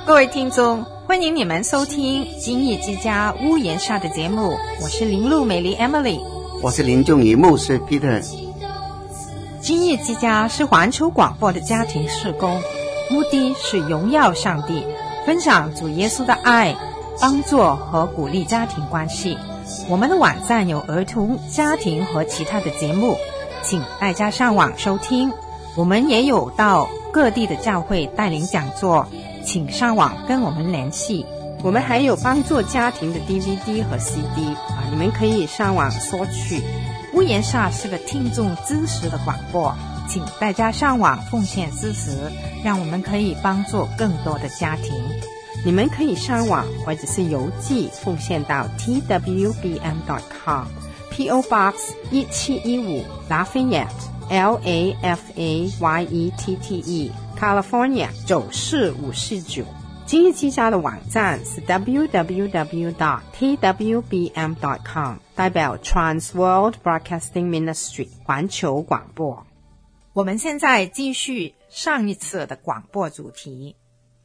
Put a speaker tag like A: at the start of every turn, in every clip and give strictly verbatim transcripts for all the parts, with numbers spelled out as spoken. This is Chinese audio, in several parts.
A: 各位听众，欢迎你们收听今日之家屋檐下的节目，我是林路美丽 Emily，
B: 我是林仲仪牧师 Peter。
A: 今日之家是环球广播的家庭事工，目的是荣耀上帝，分享主耶稣的爱，帮助和鼓励家庭关系。我们的网站有儿童、家庭和其他的节目，请大家上网收听。我们也有到各地的教会带领讲座，请上网跟我们联系。我们还有帮助家庭的 D V D 和 C D 啊，你们可以上网索取。屋檐下是个听众支持的广播，请大家上网奉献支持，让我们可以帮助更多的家庭。你们可以上网或者是邮寄奉献到 T W B M dot com P O Box 一七一五 Lafayette L A F A Y E T T E California 九四五四九。今日之家的网站是 W W W dot T W B M dot com， 代表 Trans World Broadcasting Ministry 环球广播。我们现在继续上一次的广播主题。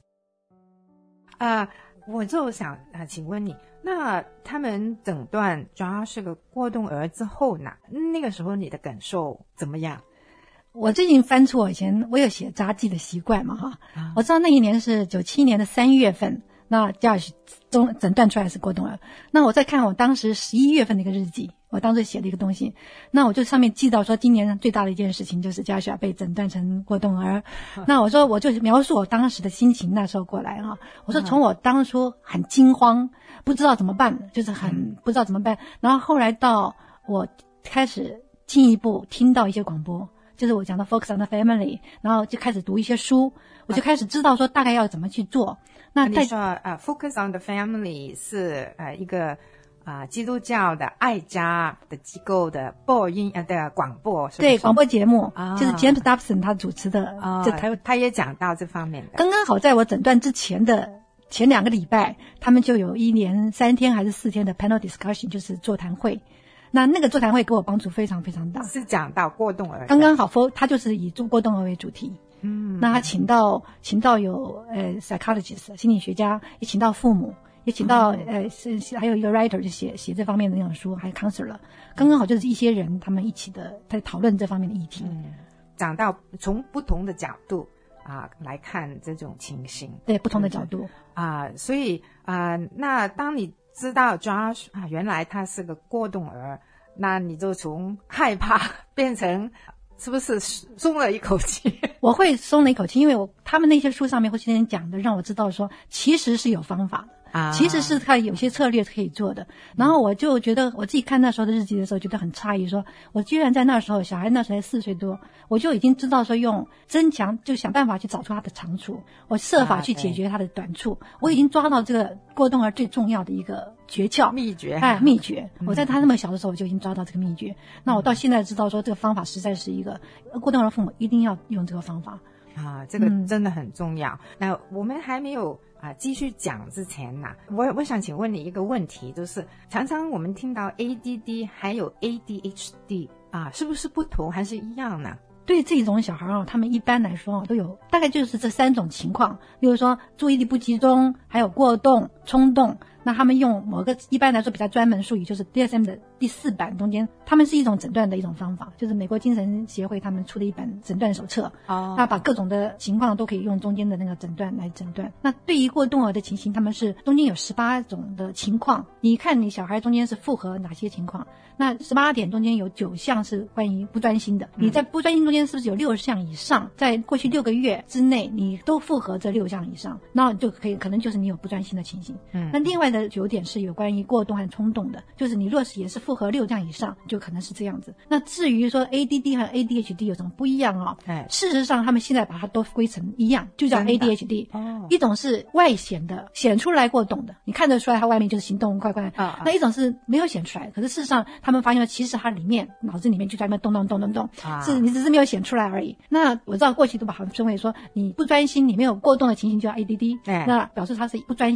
A: 啊、呃，我就想啊、呃，请问你，那他们诊断主要是个过动儿之后呢，那个时候你的感受怎么样？
C: 我最近翻出我以前我有写杂记的习惯嘛哈、啊，我知道那一年是九七年的三月份，那叫中诊断出来是过动儿。那我再看我当时十一月份的一个日记，我当时写了一个东西，那我就上面记到说今年最大的一件事情就是嘉许被诊断成过动儿。那我说我就描述我当时的心情那时候过来哈，我说从我当初很惊慌，不知道怎么办，就是很不知道怎么办，然后后来到我开始进一步听到一些广播。就是我讲的 Focus on the Family， 然后就开始读一些书，我就开始知道说大概要怎么去做。那
A: 你说呃 Focus on the Family 是呃一个啊、呃、基督教的爱家的机构的播音呃的广播，是不是？
C: 对，广播节目、
A: 啊、
C: 就是 James Dobson 他主持的，
A: 啊、
C: 就他
A: 他也讲到这方面的。
C: 刚刚好在我诊断之前的前两个礼拜，他们就有一连三天还是四天的 panel discussion， 就是座谈会。那那个座谈会给我帮助非常非常大，
A: 是讲到过动儿，
C: 刚刚好，他就是以过动儿为主题。
A: 嗯，
C: 那他请到请到有呃 psychologist 心理学家，也请到父母，也请到、嗯、呃是还有一个 writer 就写写这方面的那种书，还有 counselor， 刚刚好就是一些人他们一起的在讨论这方面的议题。
A: 嗯，讲到从不同的角度啊来看这种情形，
C: 对不同的角度
A: 啊，所以啊，那当你知道 Josh 啊，原来他是个过动儿，那你就从害怕变成是不是松了一口气？
C: 我会松了一口气，因为我他们那些书上面会先讲的，让我知道说其实是有方法的。啊，其实是他有些策略可以做的，然后我就觉得我自己看那时候的日记的时候觉得很诧异，说我居然在那时候小孩那时候才四岁多，我就已经知道说用增强就想办法去找出他的长处，我设法去解决他的短处、啊、我已经抓到这个过动儿最重要的一个诀窍
A: 秘诀，
C: 哎，秘诀、嗯、我在他那么小的时候我就已经抓到这个秘诀、嗯、那我到现在知道说这个方法实在是一个过动儿父母一定要用这个方法
A: 啊，这个真的很重要、嗯、那我们还没有啊，继续讲之前呐、啊，我我想请问你一个问题，就是常常我们听到 A D D 还有 A D H D 啊，是不是不同还是一样呢？
C: 对这种小孩啊，他们一般来说都有大概就是这三种情况，例如说注意力不集中，还有过动、冲动。那他们用某个一般来说比较专门术语，就是 D S M 的第四版中间，他们是一种诊断的一种方法，就是美国精神协会他们出的一本诊断手册。哦，那把各种的情况都可以用中间的那个诊断来诊断。那对于过动儿的情形，他们是中间有十八种的情况，你看你小孩中间是符合哪些情况？那十八点中间有九项是关于不专心的，你在不专心中间是不是有六项以上，在过去六个月之内你都符合这六项以上，那就可以可能就是你有不专心的情形。嗯，那另外的九点是有关于过动和冲动的，就是你若是也是符合六项以上，就可能是这样子。那至于说 A D D 和 A D H D 有什么不一样啊、哦？哎，事实上他们现在把它都归成一样，就叫 A D H D。哦，一种是外显的，显出来过动的，你看得出来他外面就是行动快快。啊，那一种是没有显出来，可是事实上他们发现其实他里面脑子里面就在那动动动动动，啊，是你只是没有显出来而已。那我知道过去都把它称为说你不专心，你没有过动的情形就叫 A D D，哎，那表示他是不专心的那一个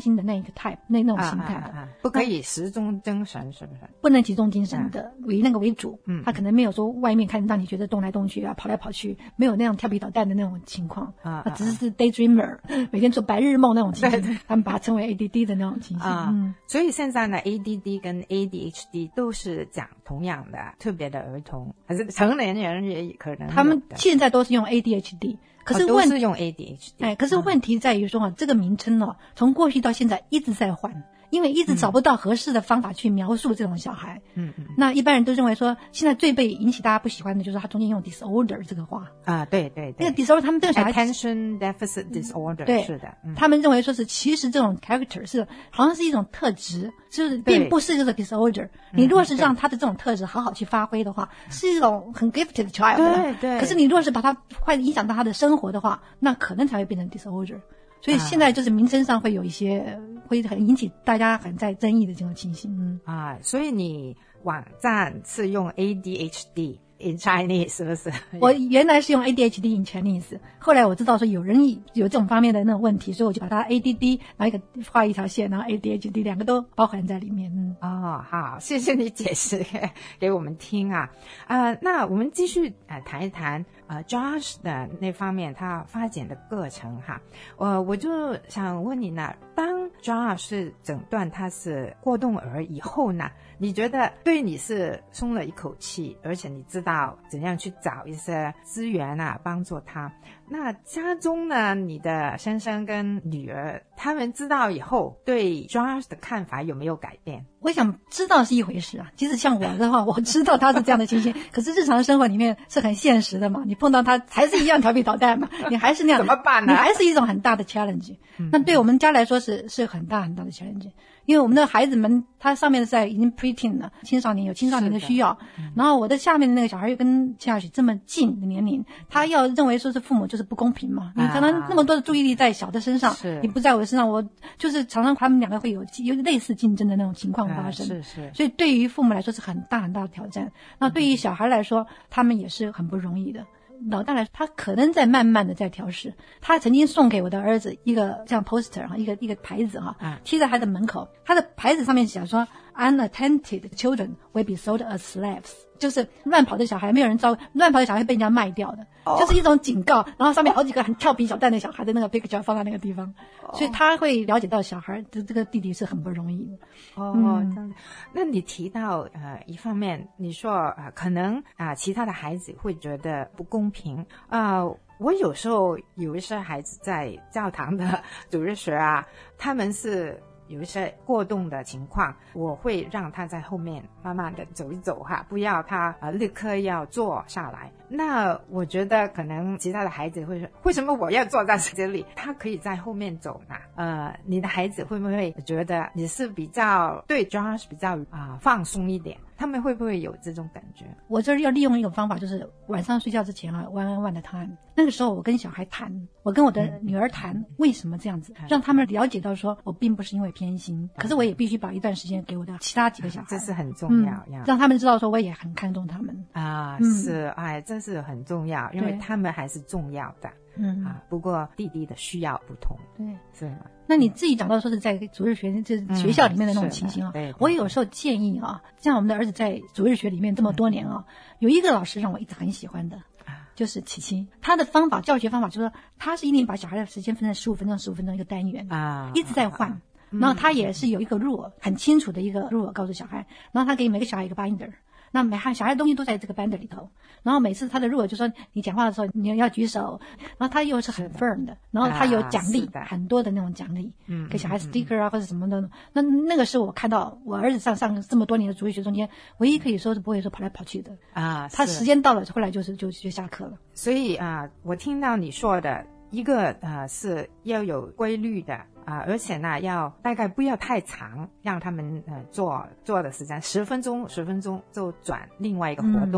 C: type 那那种形态的、
A: 啊啊啊、不可以集中精神，是不是
C: 不能集中精神的，以那个为主。
A: 嗯，
C: 他可能没有说外面看让你觉得动来动去啊，跑来跑去，没有那种调皮捣蛋的那种情况
A: 啊，
C: 他只是 daydreamer，、嗯、每天做白日梦那种情形，对对，他们把它称为 A D D 的那种情形。
A: 啊、
C: 嗯，
A: 所以现在呢 A D D 跟 A D H D 都是讲同样的特别的儿童，还是成年人也可能。
C: 他们现在都是用 A D H D。可是问、
A: 哦、都是用 A D H D，
C: 哎，可是问题在于说啊、嗯，这个名称哦，从过去到现在一直在换，因为一直找不到合适的方法去描述这种小孩。
A: 嗯嗯。
C: 那一般人都认为说，现在最被引起大家不喜欢的就是他中间用 disorder 这个话
A: 啊，对对对。
C: 那个 disorder 他们这个小孩
A: attention deficit disorder，、嗯、
C: 对，
A: 是的、嗯，
C: 他们认为说是其实这种 character 是好像是一种特质，就是并不是这个 disorder。你如果是让他的这种特质好好去发挥的话，嗯、是一种很 gifted child。
A: 对对。
C: 可是你如果是把它会影响到他的生活的话，那可能才会变成 disorder。所以现在就是名称上会有一些、啊、会很引起大家很在争议的这种情形。嗯
A: 啊，所以你网站是用 A D H D in Chinese 是不是？
C: 我原来是用 A D H D in Chinese， 后来我知道说有人有这种方面的那种问题，所以我就把它 A D D 然后一个画一条线，然后 A D H D 两个都包含在里面。嗯，
A: 哦，好，谢谢你解释给我们听啊。呃，那我们继续呃谈一谈呃 Josh 的那方面他发展的过程哈。我我就想问你呢，当 Josh 是诊断他是过动儿以后呢，你觉得对你是松了一口气，而且你知道怎样去找一些资源啊帮助他。那家中呢，你的先生跟女儿他们知道以后对 Josh 的看法有没有改变？
C: 我想知道是一回事啊，即使像我的话我知道他是这样的情形可是日常生活里面是很现实的嘛，你碰到他还是一样调皮捣蛋嘛，你还是那样
A: 怎么办呢？
C: 你还是一种很大的 challenge、嗯、那对我们家来说是是很大很大的 challenge，因为我们的孩子们他上面的在已经 preteen 了，青少年有青少年的需要、嗯、然后我的下面的那个小孩又跟夏许这么近的年龄，他要认为说是父母就是不公平嘛、啊、你可能那么多的注意力在小的身上，你不在我的身上，我就是常常他们两个会有有类似竞争的那种情况发生、啊、
A: 是是，
C: 所以对于父母来说是很大很大的挑战，那对于小孩来说、嗯、他们也是很不容易的。老大来说他可能在慢慢的在调试，他曾经送给我的儿子一个这样 poster 一个一个牌子哈，贴在他的门口，他的牌子上面写说 unattended children will be sold as slaves， 就是乱跑的小孩没有人照顾，乱跑的小孩被人家卖掉的、oh. 就是一种警告，然后上面好几个很调皮小蛋的小孩的那个 picture 放在那个地方、oh. 所以他会了解到小孩的这个弟弟是很不容易的。
A: 哦、oh, 嗯，这样。那你提到呃一方面你说呃可能啊、呃、其他的孩子会觉得不公平啊、呃，我有时候有一些孩子在教堂的主日学啊，他们是有一些过动的情况，我会让他在后面慢慢的走一走哈，不要他呃立刻要坐下来。那我觉得可能其他的孩子会说，为什么我要坐在这里？他可以在后面走呢？呃，你的孩子会不会觉得你是比较对 Josh 比较啊、呃、放松一点？他们会不会有这种感觉？
C: 我这要利用一种方法，就是晚上睡觉之前啊 one on one 的 time， 那个时候我跟小孩谈，我跟我的女儿谈、嗯、为什么这样子、嗯、让他们了解到说我并不是因为偏心、嗯、可是我也必须把一段时间给我的其他几个小孩、嗯、
A: 这是很重要、
C: 嗯、让他们知道说我也很看重他们
A: 啊、嗯、是，哎，这是很重要，因为他们还是重要的。嗯啊，不过弟弟的需要不同，
C: 对，
A: 是吗？
C: 那你自己讲到说是在主日学这学校里面的那种情形啊、嗯，我有时候建议啊，像我们的儿子在主日学里面这么多年啊，嗯、有一个老师让我一直很喜欢的，就是琪琪，他的方法教学方法就是说，他是一定把小孩的时间分成十五分钟、十五分钟一个单元啊，一直在换。啊然后他也是有一个 rule 很清楚的一个 rule 告诉小孩，然后他给每个小孩一个 binder。那每小孩的东西都在这个 binder 里头，然后每次他的 rule 就说你讲话的时候你要举手，然后他又是很 firm 的，然后他有奖励、啊、很多的那种奖励，嗯，给小孩 sticker 啊、嗯、或者什么的。那那个是我看到我儿子上上这么多年的主日学中间，唯一可以说是不会说跑来跑去的啊。他时间到了，后来就是就就下课了。
A: 所以啊，我听到你说的一个呃是要有规律的。啊、呃，而且呢，要大概不要太长，让他们呃做做的时间十分钟，十分钟就转另外一个活动，嗯、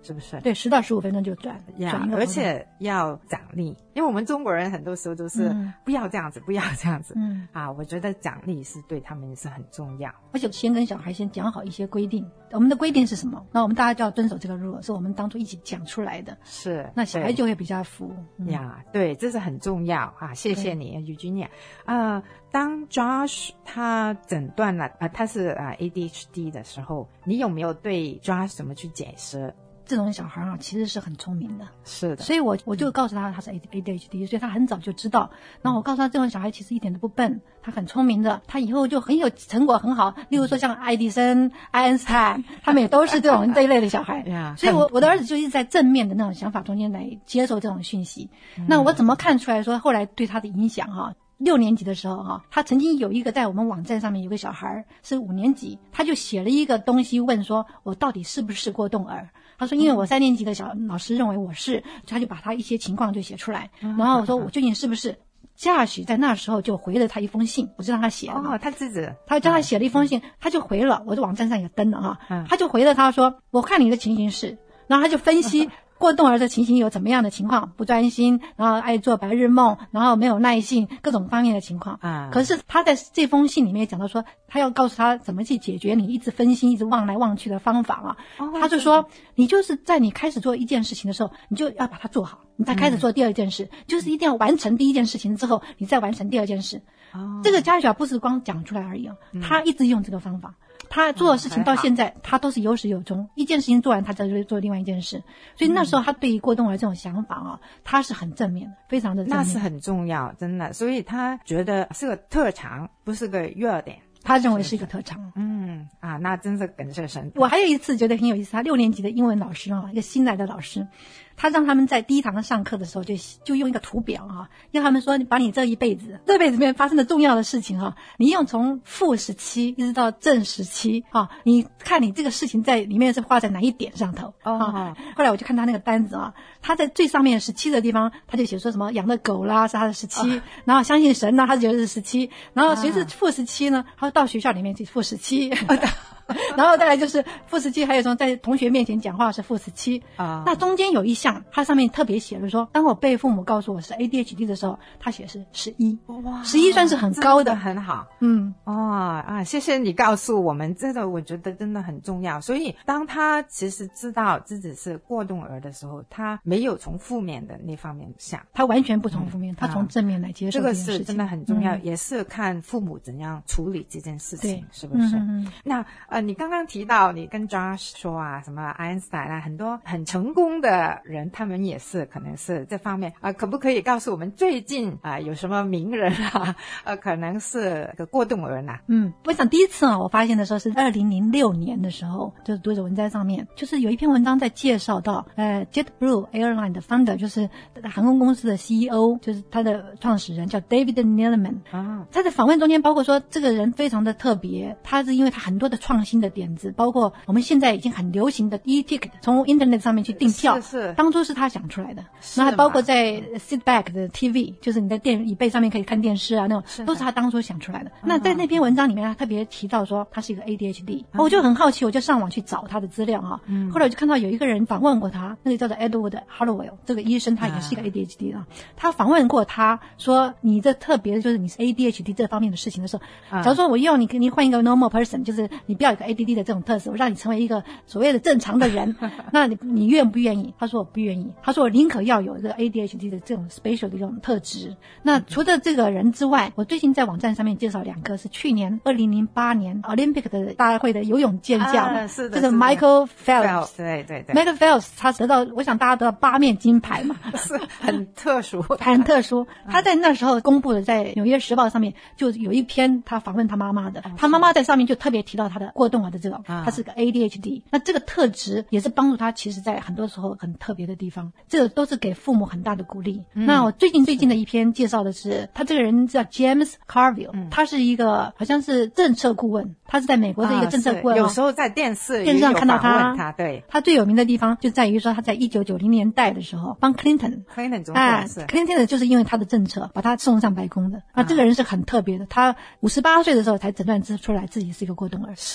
A: 是不是？
C: 对，十到十五分钟就转转一个，
A: 而且要奖励，因为我们中国人很多时候都是、嗯、不要这样子，不要这样子。嗯啊，我觉得奖励是对他们是很重要，
C: 而且先跟小孩先讲好一些规定。我们的规定是什么？那我们大家就要遵守这个 rule， 是我们当初一起讲出来的。
A: 是，
C: 那小孩就会比较服。
A: 嗯、呀，对，这是很重要啊！谢谢你 Eugenia。呃，当 Josh 他诊断了啊、呃，他是啊、呃、A D H D 的时候，你有没有对 Josh 怎么去解释？
C: 这种小孩啊，其实是很聪明的，
A: 是的，
C: 所以我我就告诉他他是 A D H D， 所以他很早就知道。然后我告诉他，这种小孩其实一点都不笨，他很聪明的，他以后就很有成果，很好。例如说像爱迪生、爱因斯坦，他们也都是这种这一类的小孩。所以我我的儿子就一直在正面的那种想法中间来接受这种讯息。嗯、那我怎么看出来说后来对他的影响哈、啊？六年级的时候哈，他曾经有一个在我们网站上面有个小孩是五年级，他就写了一个东西问说，我到底是不是过动儿？他说因为我三年级的小老师认为我是，他就把他一些情况就写出来。然后我说我究竟是不是？嘉许在那时候就回了他一封信，我就让他写了。
A: 哦，他自己，
C: 他叫他写了一封信，嗯、他就回了，我的网站上也登了哈，嗯、他就回了他说，我看你的情形是，然后他就分析。过动儿的情形有怎么样的情况？不专心，然后爱做白日梦，然后没有耐性，各种方面的情况。啊、嗯，可是他在这封信里面讲到说，他要告诉他怎么去解决你一直分心、一直望来望去的方法啊。哦、他就说，你就是在你开始做一件事情的时候，你就要把它做好，你再开始做第二件事，嗯、就是一定要完成第一件事情之后，你再完成第二件事。哦，这个嘉许不是光讲出来而已啊，嗯、他一直用这个方法。他做的事情到现在、嗯、他都是有始有终，一件事情做完他再做另外一件事，所以那时候他对于过动儿这种想法啊，他是很正面的，非常的正面，
A: 那是很重要，真的，所以他觉得是个特长，不是个弱点，
C: 他认为是一个特长。
A: 嗯啊，那真是感谢神。
C: 我还有一次觉得很有意思，他六年级的英文老师啊，一个新来的老师，他让他们在第一堂上课的时候就就用一个图表啊，要他们说你把你这一辈子这辈子里面发生的重要的事情啊，你用从负十七一直到正十七啊，你看你这个事情在里面是画在哪一点上头啊？哦、后来我就看他那个单子啊，他在最上面十七的地方，他就写说什么养的狗啦是他的十七、哦，然后相信神呢，他就觉得是十七，然后谁是负十七呢？他到学校里面去负十七。然后再来就是负十七，还有什么在同学面前讲话是负十七啊。那中间有一项，它上面特别写了说，当我被父母告诉我是 A D H D 的时候，他写是十一，哇，十一算是很高的，
A: 很好。
C: 嗯，
A: 哦啊，谢谢你告诉我们，这个我觉得真的很重要。所以当他其实知道自己是过动儿的时候，他没有从负面的那方面想，
C: 他完全不从负面，嗯、他从正面来接受 这,
A: 这个是真的很重要，嗯、也是看父母怎样处理这件事情，是不是？嗯嗯那呃，你刚刚提到你跟 Josh 说啊，什么爱因斯坦啊，很多很成功的人，他们也是可能是这方面啊、呃，可不可以告诉我们最近啊、呃、有什么名人啊，呃，可能是个过动儿啊？
C: 嗯，我想第一次啊，我发现的时候是二零零六年的时候，就是读者文摘上面，就是有一篇文章在介绍到，呃 ，JetBlue Airline 的 founder 就是航空公司的 C E O， 就是他的创始人叫 David Neeleman 啊，他在访问中间包括说这个人非常的特别，他是因为他很多的创新的点子，包括我们现在已经很流行的 e-ticket， 从 internet 上面去订票，
A: 是是，当
C: 初是他想出来的。那还包括在 Seatback 的 T V， 就是你在电椅背上面可以看电视啊，那种是都是他当初想出来的。嗯、那在那篇文章里面，他特别提到说他是一个 A D H D，、嗯、我就很好奇，我就上网去找他的资料啊。嗯、后来我就看到有一个人访问过他，那个叫做 Edward Hallowell， 这个医生他也是一个 A D H D 啊。嗯、他访问过他说，你这特别的就是你是 A D H D 这方面的事情的时候，嗯、假如说我用你，你换一个 normal person， 就是你不要有个 A D D 的这种特质，我让你成为一个所谓的正常的人，那你你愿不愿意？他说我不愿意，他说我宁可要有一个 A D H D 的这种 special 的这种特质。那除了这个人之外，我最近在网站上面介绍两个，是去年二零零八年 Olympic 的大会的游泳健将，
A: 啊、是的，
C: 这个 Michael Phelps，
A: 对对对
C: ，Michael Phelps 他得到，我想大家得到八面金牌嘛，
A: 是很特殊，
C: 很特殊。他在那时候公布的，在纽约时报上面就有一篇他访问他妈妈的，哦、他妈妈在上面就特别提到他的过动儿的这种，啊、他是个 A D H D， 那这个特质也是帮助他，其实在很多时候很特别的地方，这个都是给父母很大的鼓励。嗯、那我最近最近的一篇介绍的是，他这个人叫 James Carville，嗯、他是一个好像是政策顾问，他是在美国的一个政策顾问，
A: 啊、有时候在电视
C: 电视上看到他，
A: 他对
C: 他最有名的地方就在于说他在一九九零年代的时候帮 Clinton
A: Clinton 总统是
C: Clinton 就是因为他的政策把他送上白宫的。那这个人是很特别的，他五十八岁的时候才诊断出来自己是一个过动儿，
A: 是吗？
C: 而且他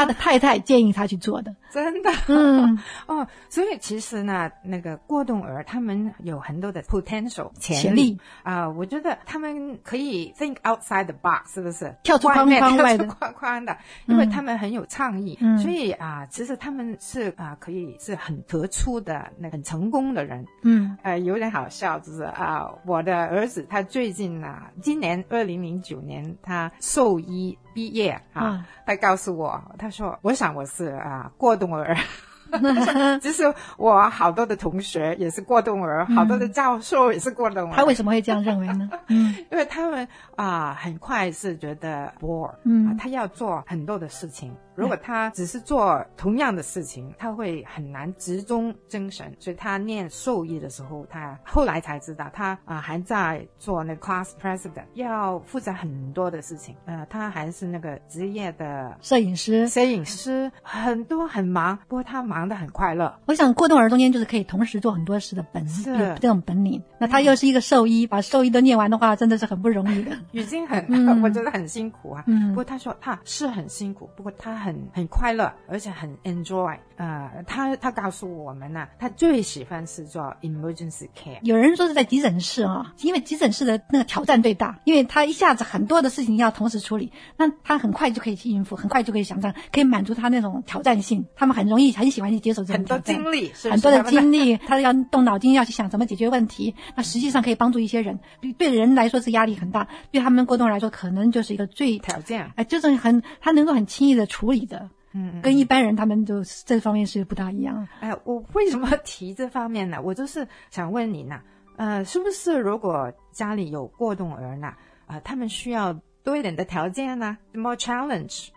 C: 的太太建议他去做的。
A: 真的，
C: 嗯，
A: 哦，所以其实呢，那个过动儿他们有很多的 potential
C: 潜力
A: 啊、呃，我觉得他们可以 think outside the box， 是不是？
C: 跳出框框外的，
A: 跳出框框的，因为他们很有创意，
C: 嗯、
A: 所以啊、呃，其实他们是啊、呃，可以是很突出的、那很成功的人。
C: 嗯，
A: 呃，有点好笑，就是啊、呃，我的儿子他最近啊，今年二零零九年他兽医毕业啊，
C: 啊
A: 他告诉我，他说，我想我是啊过动儿。其实我好多的同学也是过动儿，嗯、好多的教授也是过动儿。
C: 他为什么会这样认为呢？嗯，
A: 因为他们啊、呃、很快是觉得 bore，
C: 嗯、
A: 啊，他要做很多的事情。如果他只是做同样的事情，他会很难集中精神。所以他念兽医的时候，他后来才知道，他啊、呃、还在做那 class president， 要负责很多的事情。呃，他还是那个职业的
C: 摄影师，
A: 摄影师很多很忙，不过他忙得很快乐。
C: 我想过动儿中间就是可以同时做很多事的本事，这种本领。那他又是一个兽医，嗯、把兽医都念完的话，真的是很不容易的，
A: 已经很，
C: 嗯、
A: 我觉得很辛苦啊。
C: 嗯，
A: 不过他说他是很辛苦，不过他很很快乐，而且很 enjoy。呃，他他告诉我们呢、啊，他最喜欢是做 emergency care。
C: 有人说是在急诊室啊、哦，因为急诊室的那个挑战最大，因为他一下子很多的事情要同时处理，那他很快就可以去应付，很快就可以想象，可以满足他那种挑战性。他们很容易很喜欢去接受这种挑战，
A: 很多精力，
C: 很多的精力，他要动脑筋要去想怎么解决问题。那实际上可以帮助一些人，对人来说是压力很大，对他们过动儿来说可能就是一个最
A: 挑战，
C: 哎、呃，就是很他能够很轻易的处理的。
A: 嗯，
C: 跟一般人他们就这方面是不大一样。
A: 哎，我为什么提这方面呢？我就是想问你呢，呃，是不是如果家里有过动儿呢，啊、呃，他们需要多一点的条件呢 ，more challenge。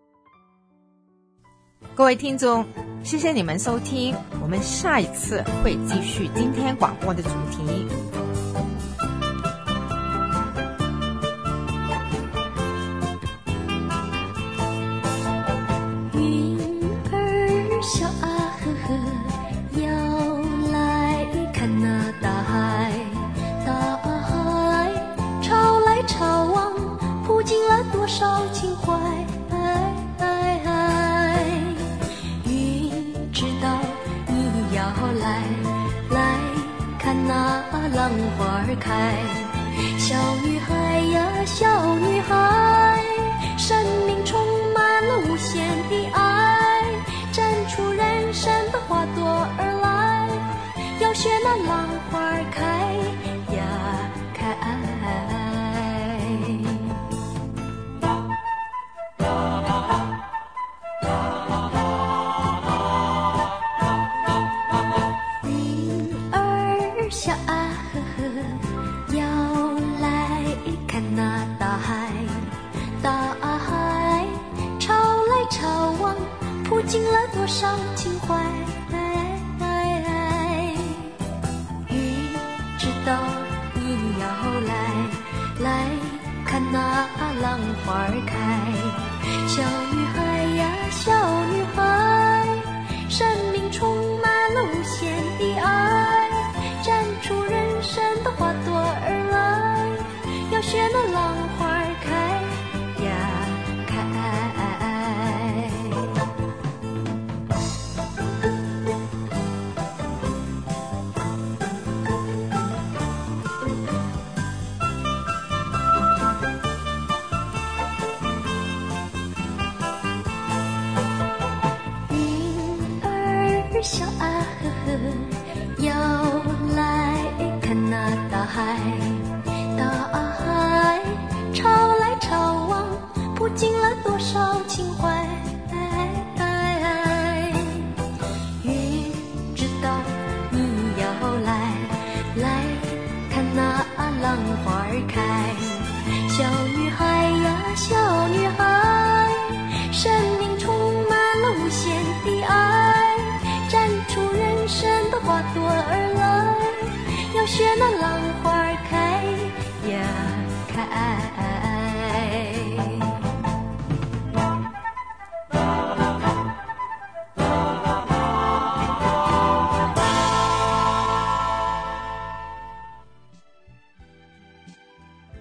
A: 各位听众，谢谢你们收听，我们下一次会继续今天广播的主题。
D: 笑啊呵呵，要来看那大海，大海潮来潮往，扑进了多少情怀。云知道你要来，来看那浪花开。小女孩呀，小女孩，生命充满了无限的爱。绽出人生的花朵而来，要学那浪花开呀开。云儿笑啊呵呵，要来看那大海，大海潮来潮往，扑进了多少情怀。云知道你要来，来看那浪花开。小女孩呀，小女孩，生命充满了无限的爱，绽出人生的花朵而来，要学那浪花开呀开。笑啊呵呵，要来看那大海，大海潮来潮往，扑进了多少情怀。云知道你要来，来看那浪花开。小女孩呀，小女孩，生命充满了无限的爱，绽出人生的花朵而来，要学那浪花开呀开。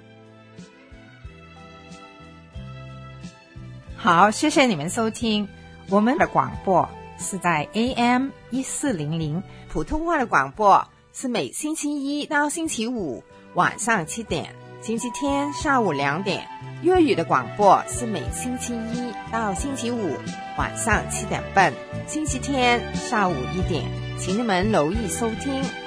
A: 好，谢谢你们收听。 我们的广播是在 A M 一四零零，普通话的广播是每星期一到星期五晚上七点，星期天下午两点。粤语的广播是每星期一到星期五晚上七点半，星期天下午一点，请你们留意收听。